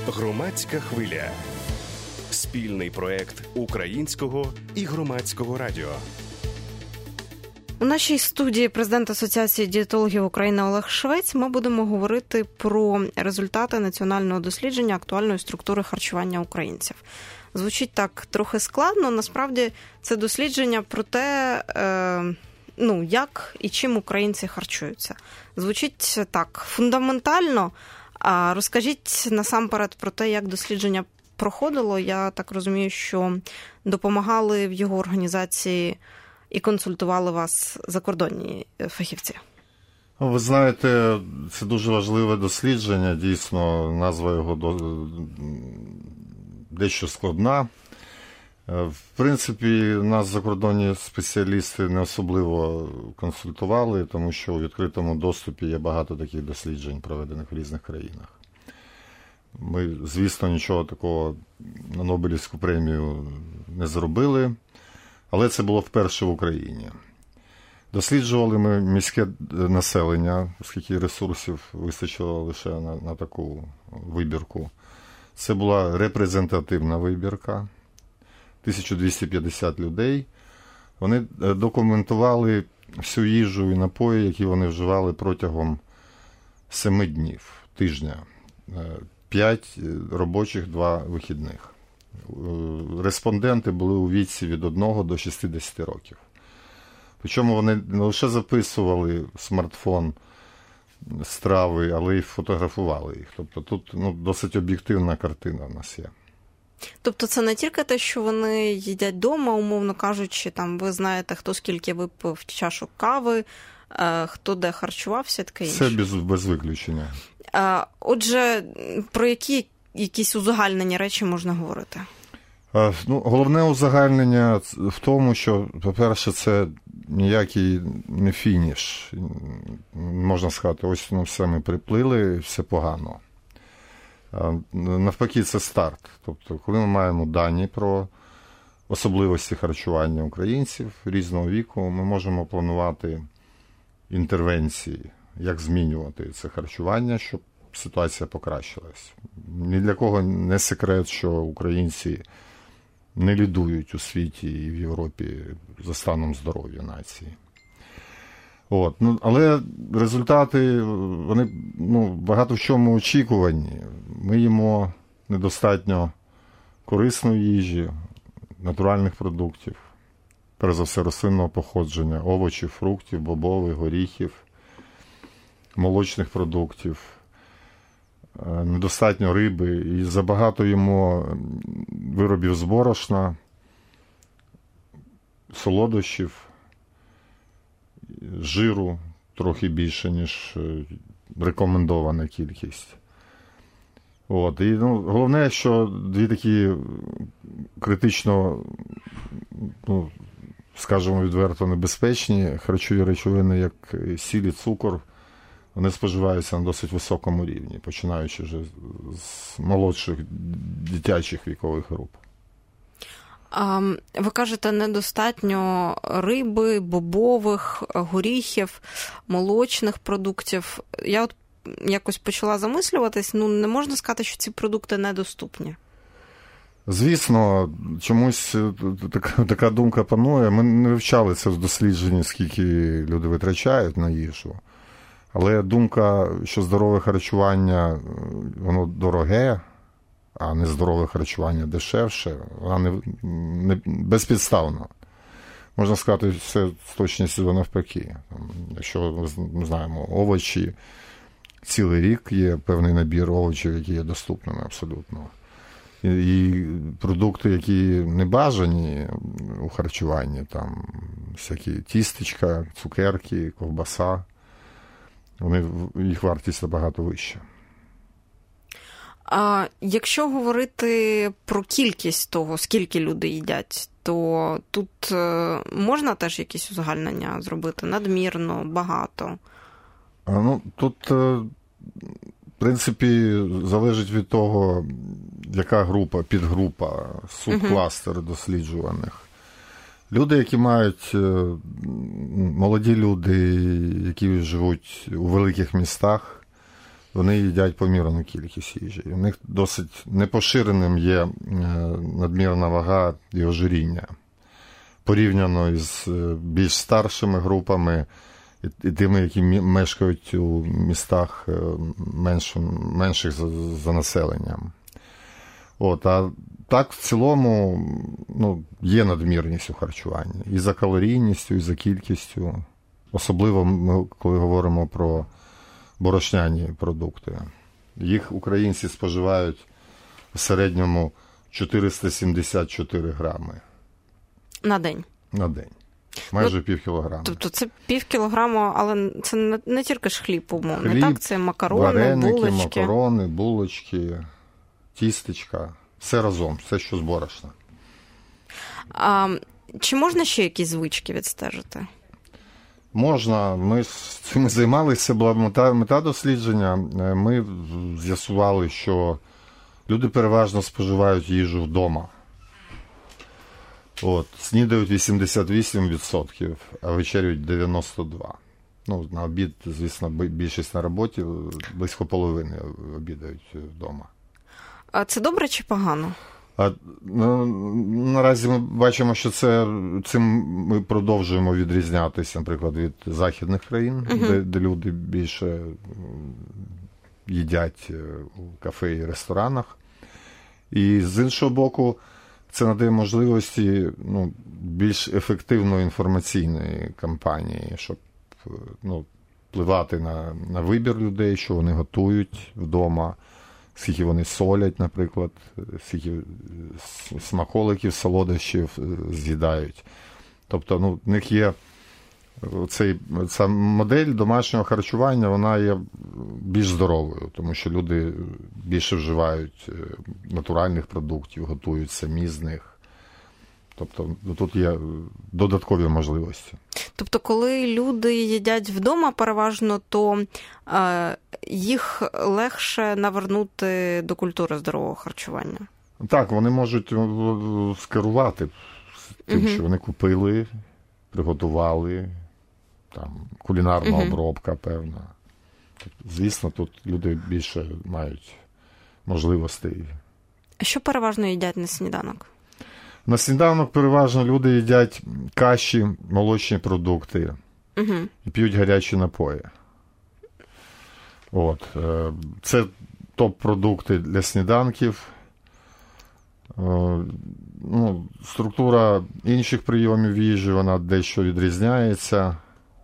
Громадська хвиля. Спільний проект Українського і Громадського радіо. У нашій студії президент Асоціації дієтологів України Олег Швець. Ми будемо говорити про результати національного дослідження актуальної структури харчування українців. Звучить так трохи складно. Насправді це дослідження про те, як і чим українці харчуються. Звучить так фундаментально. А розкажіть насамперед про те, як дослідження проходило. Я так розумію, що допомагали в його організації і консультували вас закордонні фахівці. Ви знаєте, це дуже важливе дослідження. Дійсно, назва його дещо складна. В принципі, нас закордонні спеціалісти не особливо консультували, тому що у відкритому доступі є багато таких досліджень, проведених в різних країнах. Ми, звісно, нічого такого на Нобелівську премію не зробили, але це було вперше в Україні. Досліджували ми міське населення, оскільки ресурсів вистачило лише на таку вибірку. Це була репрезентативна вибірка. 1250 людей. Вони документували всю їжу і напої, які вони вживали протягом 7 днів, тижня. 5 робочих, 2 вихідних. Респонденти були у віці від 1 до 60 років. Причому вони не лише записували в смартфон страви, але й фотографували їх. Тобто тут досить об'єктивна картина в нас є. Тобто це не тільки те, що вони їдять вдома, умовно кажучи, там ви знаєте, хто скільки випив чашок кави, хто де харчувався, таке інше. Це без виключення. Отже, про які якісь узагальнені речі можна говорити? Головне узагальнення в тому, що, по-перше, це ніякий не фініш. Можна сказати, ось все ми приплили, все погано. Навпаки, це старт. Тобто, коли ми маємо дані про особливості харчування українців різного віку, ми можемо планувати інтервенції, як змінювати це харчування, щоб ситуація покращилась. Ні для кого не секрет, що українці не лідують у світі і в Європі за станом здоров'я нації. Але результати, вони багато в чому очікувані. Ми їмо недостатньо корисної їжі, натуральних продуктів, перш за все рослинного походження, овочів, фруктів, бобових, горіхів, молочних продуктів, недостатньо риби і забагато їмо виробів з борошна, солодощів, жиру трохи більше, ніж рекомендована кількість. І головне, що дві такі критично, скажімо відверто, небезпечні харчові речовини, як сіль і цукор, вони споживаються на досить високому рівні, починаючи вже з молодших дитячих вікових груп. Ви кажете, недостатньо риби, бобових, горіхів, молочних продуктів. Я якось почала замислюватись, не можна сказати, що ці продукти недоступні. Звісно, чомусь така думка панує. Ми не вивчали це в дослідженні, скільки люди витрачають на їжу. Але думка, що здорове харчування, воно дороге, а нездорове харчування дешевше, вона не безпідставна. Можна сказати, все з точністю навпаки. Якщо ми знаємо овочі, цілий рік є певний набір овочів, які є доступними абсолютно. І продукти, які не бажані у харчуванні, там всякі тістечка, цукерки, ковбаса, їх вартість набагато вища. А якщо говорити про кількість того, скільки люди їдять, то тут можна теж якісь узагальнення зробити? Надмірно, багато? Тут, в принципі, залежить від того, яка група, підгрупа, субкластер досліджуваних. Люди, які мають, молоді люди, які живуть у великих містах, вони їдять помірну кількість їжі. У них досить непоширеним є надмірна вага і ожиріння. Порівняно із більш старшими групами і тими, які мешкають у містах менших за населенням. А так, в цілому, є надмірність у харчуванні. І за калорійністю, і за кількістю. Особливо ми, коли говоримо про борошняні продукти. Їх українці споживають в середньому 474 грами. На день? На день. Майже пів кілограма. Тобто це пів кілограма, але це не тільки ж хліб, умовно, хліб, так? Це макарони, вареники, булочки. макарони, булочки, тістечка. Все разом, все, що з борошна. Чи можна ще якісь звички відстежити? Можна. Ми з цим займалися, була мета дослідження. Ми з'ясували, що люди переважно споживають їжу вдома. Снідають 88%, а вечерюють 92%. На обід, звісно, більшість на роботі, близько половини обідають вдома. А це добре чи погано? Наразі ми бачимо, що цим ми продовжуємо відрізнятися, наприклад, від західних країн, де люди більше їдять у кафе і ресторанах. І з іншого боку, це надає можливості більш ефективної інформаційної кампанії, щоб впливати на вибір людей, що вони готують вдома, скільки вони солять, наприклад, скільки смаколиків, солодощів з'їдають. Тобто, в них є ця модель домашнього харчування, вона є більш здоровою, тому що люди більше вживають натуральних продуктів, готують самі з них. Тобто, тут є додаткові можливості. Тобто, коли люди їдять вдома переважно, то їх легше навернути до культури здорового харчування? Так, вони можуть скерувати тим, що вони купили, приготували, кулінарна обробка певна. Звісно, тут люди більше мають можливостей. А що переважно їдять на сніданок? На сніданок переважно люди їдять каші, молочні продукти і п'ють гарячі напої. Це топ-продукти для сніданків. Структура інших прийомів їжі, вона дещо відрізняється.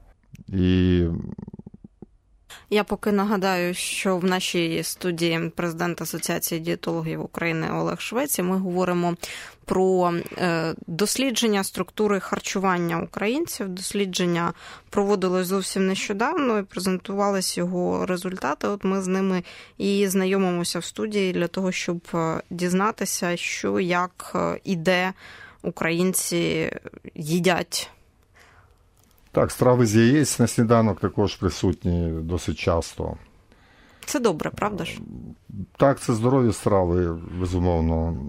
Я поки нагадаю, що в нашій студії президент Асоціації дієтологів України Олег Швець, ми говоримо про дослідження структури харчування українців. Дослідження проводилось зовсім нещодавно і презентувалися його результати. Ми з ними і знайомимося в студії для того, щоб дізнатися, що, як і де українці їдять. Так, страви з яєць на сніданок також присутні досить часто. Це добре, правда ж? Так, це здорові страви, безумовно.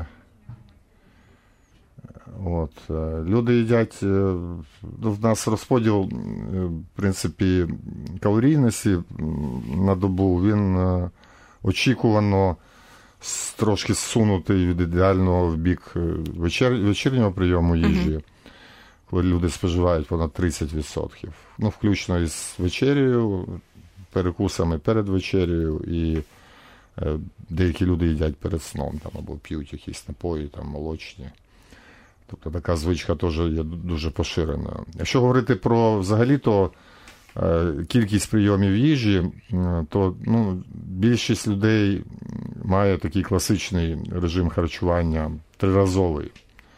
Люди їдять, в нас розподіл, в принципі, калорійності на добу, він очікувано трошки зсунутий від ідеального в бік вечірнього прийому їжі. Коли люди споживають понад 30%. Включно із вечерею, перекусами перед вечерею, і деякі люди їдять перед сном, або п'ють якісь напої, молочні. Тобто така звичка теж є дуже поширеною. Якщо говорити про взагалі-то кількість прийомів їжі, то більшість людей має такий класичний режим харчування триразовий.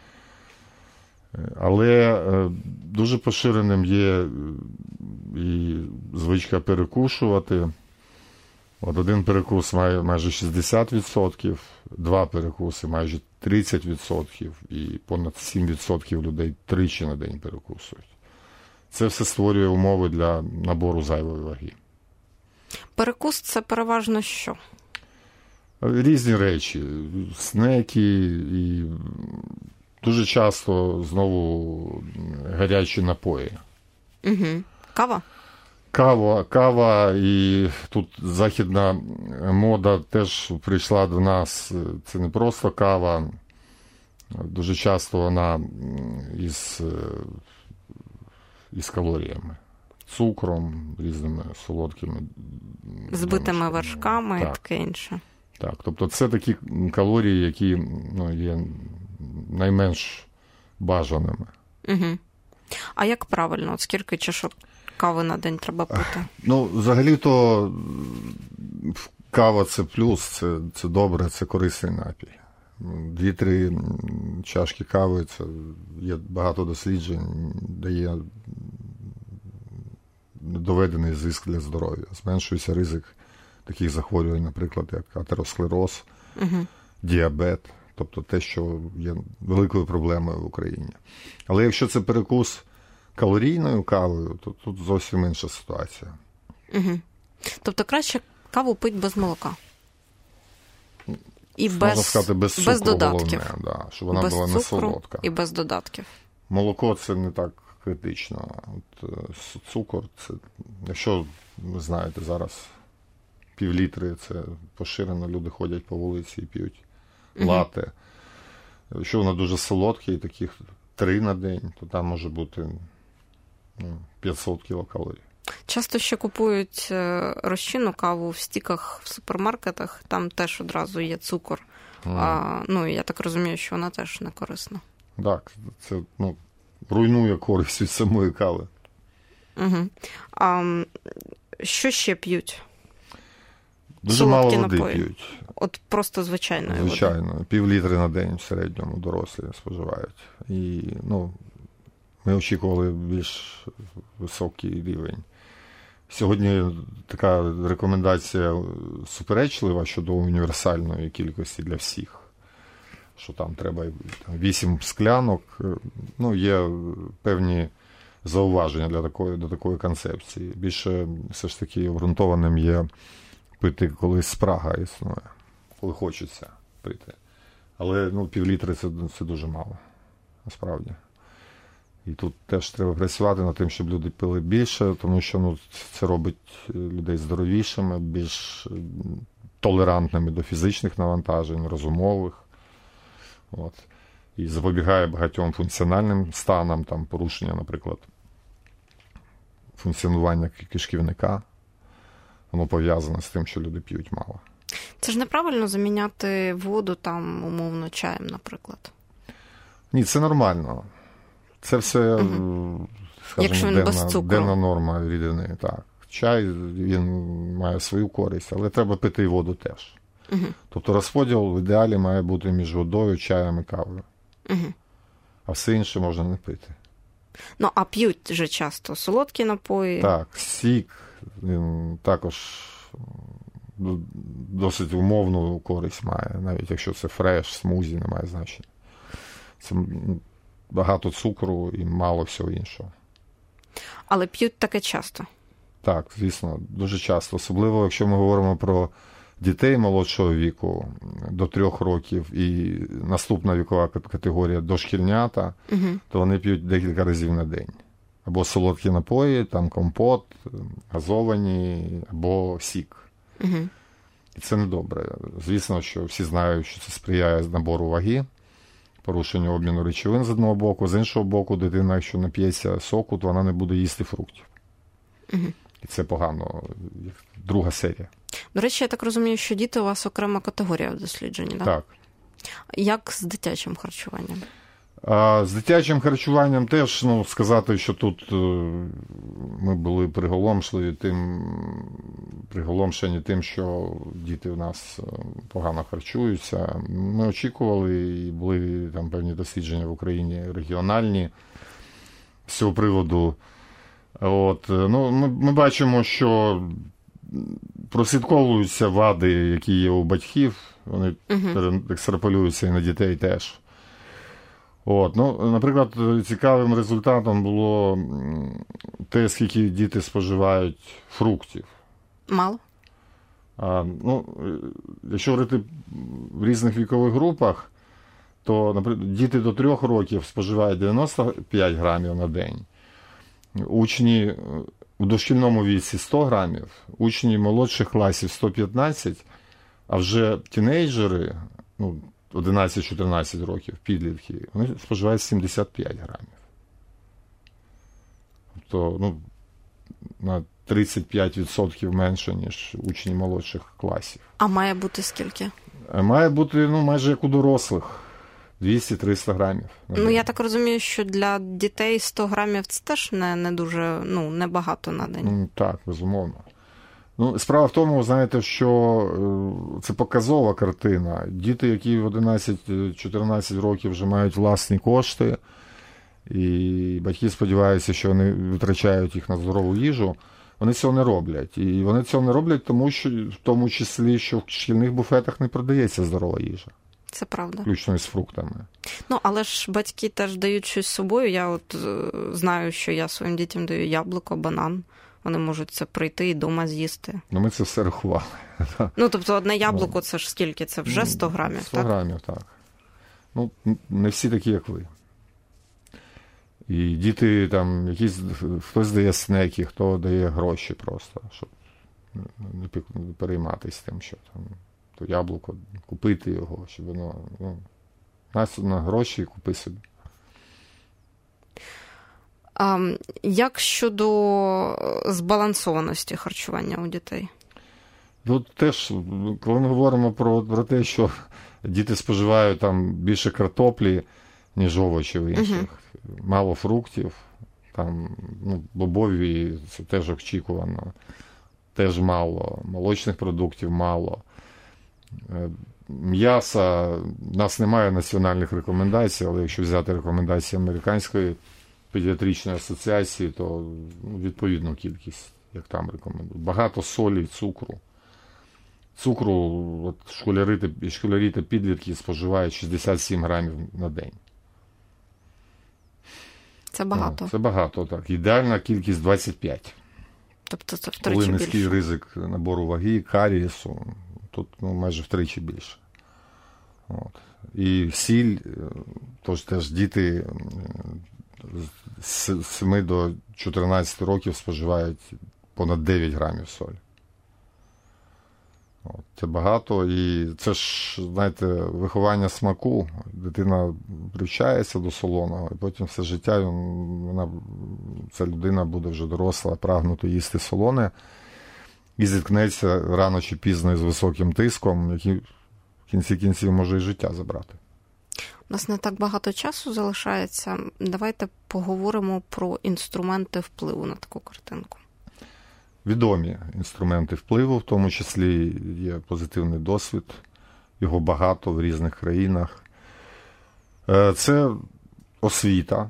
Але дуже поширеним є і звичка перекушувати. Один перекус має майже 60%, два перекуси майже 30%, і понад 7% людей тричі на день перекусують. Це все створює умови для набору зайвої ваги. Перекус – це переважно що? Різні речі. Снеки і дуже часто, знову, гарячі напої. Кава? Кава, і тут західна мода теж прийшла до нас. Це не просто кава. Дуже часто вона із калоріями. Цукром, різними солодкими. Збитими вершками і таке інше. Так, тобто це такі калорії, які є найменш бажаними. Угу. А як правильно? От скільки чашок кави на день треба пити? Взагалі-то кава – це плюс, це добре, це корисний напій. 2-3 чашки кави, це є багато досліджень, дає доведений зиск для здоров'я. Зменшується ризик таких захворювань, наприклад, як атеросклероз, діабет, тобто те, що є великою проблемою в Україні. Але якщо це перекус калорійною кавою, то тут зовсім інша ситуація. Угу. Тобто краще каву пити без молока? І можна сказати, без цукру, додатків. Головне, щоб вона була не солодка. І без додатків. Молоко – це не так критично. Цукор – це, якщо ви знаєте, зараз півлітри – це поширено, люди ходять по вулиці і п'ють лате. Якщо воно дуже солодке, і таких 3 на день, то там може бути 500 кілокалорій. Часто ще купують розчинну каву в стіках в супермаркетах, там теж одразу є цукор. Я так розумію, що вона теж не корисна. Так, це руйнує користь від самої кави. Угу. А що ще п'ють? Дуже солодкі мало води напої. П'ють. От просто звичайної води. Звичайно, півлітри на день в середньому дорослі споживають. І, ми очікували більш високий рівень. Сьогодні така рекомендація суперечлива щодо універсальної кількості для всіх. Що там треба 8 склянок. Є певні зауваження до такої концепції. Більше все ж таки обґрунтованим є пити, коли спрага існує, коли хочеться пити. Але півлітри це дуже мало, насправді. І тут теж треба працювати над тим, щоб люди пили більше, тому що це робить людей здоровішими, більш толерантними до фізичних навантажень, розумових. І запобігає багатьом функціональним станам, там порушення, наприклад, функціонування кишківника. Воно пов'язане з тим, що люди п'ють мало. Це ж неправильно заміняти воду, там, умовно, чаєм, наприклад? Ні, це нормально. Це все, скажімо, денна норма рідини. Так. Чай, він має свою користь, але треба пити і воду теж. Тобто розподіл в ідеалі має бути між водою, чаєм і кавою. А все інше можна не пити. А п'ють же часто солодкі напої. Так, сік, він також досить умовну користь має, навіть якщо це фреш, смузі, не має значення. Це багато цукру і мало всього іншого. Але п'ють таке часто? Так, звісно, дуже часто. Особливо, якщо ми говоримо про дітей молодшого віку до 3 років і наступна вікова категорія дошкільнята, то вони п'ють декілька разів на день. Або солодкі напої, там компот, газовані, або сік. І це недобре. Звісно, що всі знають, що це сприяє набору ваги, порушенню обміну речовин з одного боку, з іншого боку, дитина, якщо нап'ється соку, то вона не буде їсти фруктів. І це погано. Друга серія. До речі, я так розумію, що діти у вас окрема категорія в дослідженні, так? Так. Як з дитячим харчуванням? З дитячим харчуванням теж, сказати, що тут ми були приголомшені тим, що діти у нас погано харчуються. Ми очікували, і були там певні дослідження в Україні регіональні з цього приводу. Ми бачимо, що прослідковуються вади, які є у батьків, вони екстраполюються і на дітей теж. Наприклад, цікавим результатом було те, скільки діти споживають фруктів. Мало? Якщо говорити в різних вікових групах, то, наприклад, діти до 3 років споживають 95 грамів на день. Учні у дошкільному віці 100 грамів, учні молодших класів 115, а вже тінейджери, 11-14 років, підлітки, вони споживають 75 грамів. Тобто, на 35% менше, ніж учні молодших класів. А має бути скільки? Має бути, майже як у дорослих. 200-300 грамів. Я так розумію, що для дітей 100 грамів це теж не дуже, небагато на день. Так, безумовно. Справа в тому, знаєте, що це показова картина. Діти, які в 11-14 років вже мають власні кошти, і батьки сподіваються, що вони витрачають їх на здорову їжу, вони цього не роблять. І вони цього не роблять, тому що, в тому числі, що в шкільних буфетах не продається здорова їжа. Це правда. Включно із фруктами. Але ж батьки теж дають щось з собою. Я знаю, що я своїм дітям даю яблуко, банан. Вони можуть це прийти і вдома з'їсти. Ми це все рахували. Тобто одне яблуко, це ж скільки? Це вже 100 грамів, 100 грамів, так. Не всі такі, як ви. І діти там, хтось дає снеки, хто дає гроші просто, щоб не перейматися тим, що там то яблуко, купити його, щоб воно, на гроші купи собі. Як щодо збалансованості харчування у дітей? Тут теж, коли ми говоримо про те, що діти споживають там більше картоплі, ніж овочів інших, мало фруктів, там, бобові, це теж очікувано, теж мало, молочних продуктів мало. М'яса, у нас немає національних рекомендацій, але якщо взяти рекомендації Американської педіатричної асоціації, то відповідну кількість, як там рекомендують. Багато солі, цукру. Цукру школярі та підлітки споживають 67 грамів на день. Це багато. Це багато, так. Ідеальна кількість 25. Тобто це втричі більше. Коли низький ризик набору ваги, карієсу, тут майже втричі більше. І сіль, тож теж діти з 7 до 14 років споживають понад 9 грамів солі. Це багато, і це ж, знаєте, виховання смаку. Дитина привчається до солоного, і потім все життя ця людина буде вже доросла, прагнути їсти солоне, і зіткнеться рано чи пізно із високим тиском, який в кінці кінців може і життя забрати. У нас не так багато часу залишається. Давайте поговоримо про інструменти впливу на таку картинку. Відомі інструменти впливу, в тому числі є позитивний досвід, його багато в різних країнах. Це освіта.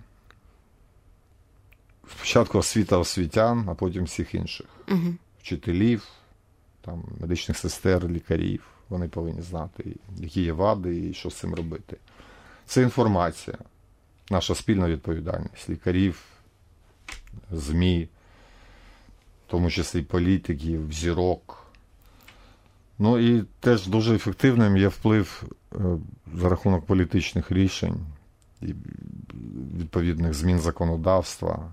Спочатку освіта освітян, а потім всіх інших. Вчителів, там, медичних сестер, лікарів. Вони повинні знати, які є вади і що з цим робити. Це інформація, наша спільна відповідальність лікарів, ЗМІ, в тому числі політиків, зірок. І теж дуже ефективним є вплив за рахунок політичних рішень і відповідних змін законодавства.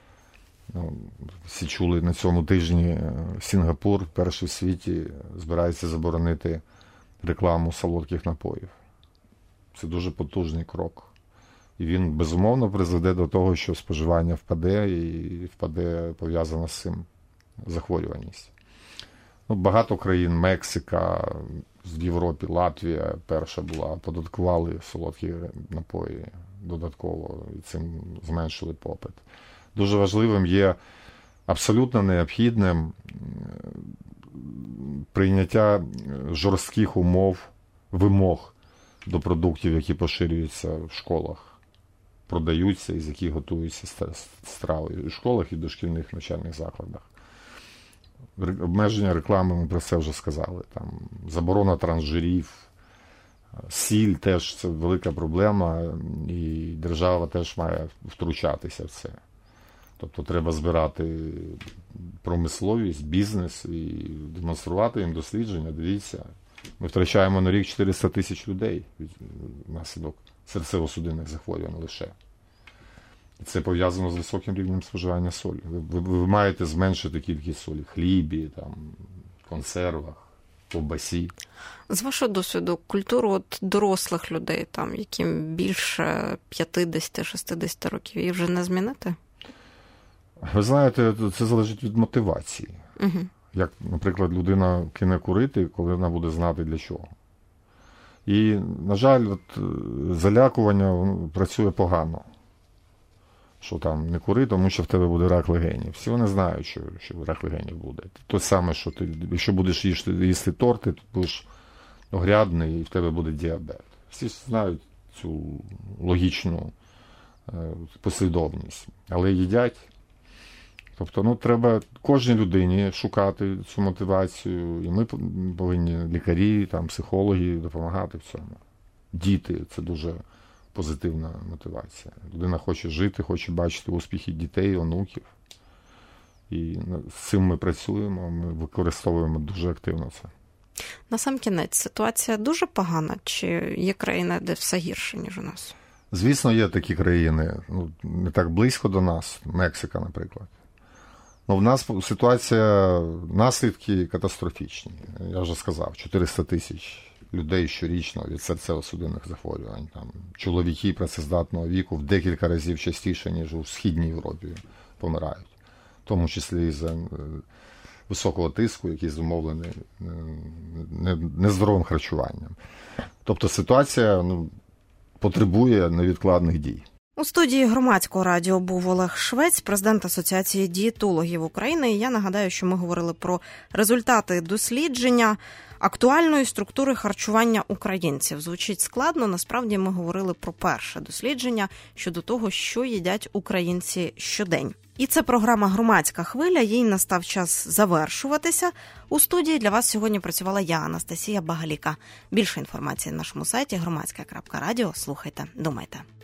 Всі чули на цьому тижні, Сінгапур, перший в світі, збирається заборонити рекламу солодких напоїв. Це дуже потужний крок. І він, безумовно, призведе до того, що споживання впаде, і впаде пов'язана з цим захворюваність. Багато країн, Мексика, в Європі, Латвія перша була, оподаткували солодкі напої додатково, і цим зменшили попит. Дуже важливим є, абсолютно необхідним прийняття жорстких вимог до продуктів, які поширюються в школах, продаються і з яких готуються страви і в школах, і в дошкільних навчальних закладах. Обмеження реклами, ми про це вже сказали. Там, заборона трансжирів, сіль теж це велика проблема, і держава теж має втручатися в це. Тобто треба збирати промисловість, бізнес і демонструвати їм дослідження. Дивіться, ми втрачаємо на рік 400 тисяч людей внаслідок серцево-судинних захворювань лише. Це пов'язано з високим рівнем споживання солі. Ви маєте зменшити кількість солі в хлібі, там, консервах, ковбасі. З вашого досвіду, культуру дорослих людей, там, яким більше 50-60 років, її вже не змінити? Ви знаєте, це залежить від мотивації. Угу. Як, наприклад, людина кине курити, коли вона буде знати для чого. І, на жаль, залякування працює погано. Що там не кури, тому що в тебе буде рак легенів. Всі вони знають, що рак легенів буде. Те саме, що ти, якщо будеш їсти торти, ти будеш огрядний і в тебе буде діабет. Всі знають цю логічну послідовність, але їдять. Тобто, треба кожній людині шукати цю мотивацію, і ми повинні, лікарі, там, психологи, допомагати в цьому. Діти – це дуже позитивна мотивація. Людина хоче жити, хоче бачити успіхи дітей, онуків. І з цим ми працюємо, ми використовуємо дуже активно це. Насамкінець, ситуація дуже погана? Чи є країни, де все гірше, ніж у нас? Звісно, є такі країни, не так близько до нас, Мексика, наприклад. В нас ситуація, наслідки катастрофічні. Я вже сказав, 400 тисяч людей щорічно від серцево-судинних захворювань. Там, чоловіки працездатного віку в декілька разів частіше, ніж у Східній Європі, помирають. В тому числі із-за високого тиску, який зумовлений нездоровим харчуванням. Тобто ситуація потребує невідкладних дій. У студії Громадського радіо був Олег Швець, президент Асоціації дієтологів України. І я нагадаю, що ми говорили про результати дослідження актуальної структури харчування українців. Звучить складно, насправді ми говорили про перше дослідження щодо того, що їдять українці щодень. І це програма «Громадська хвиля», їй настав час завершуватися. У студії для вас сьогодні працювала я, Анастасія Багаліка. Більше інформації на нашому сайті громадське.радіо. Слухайте, думайте.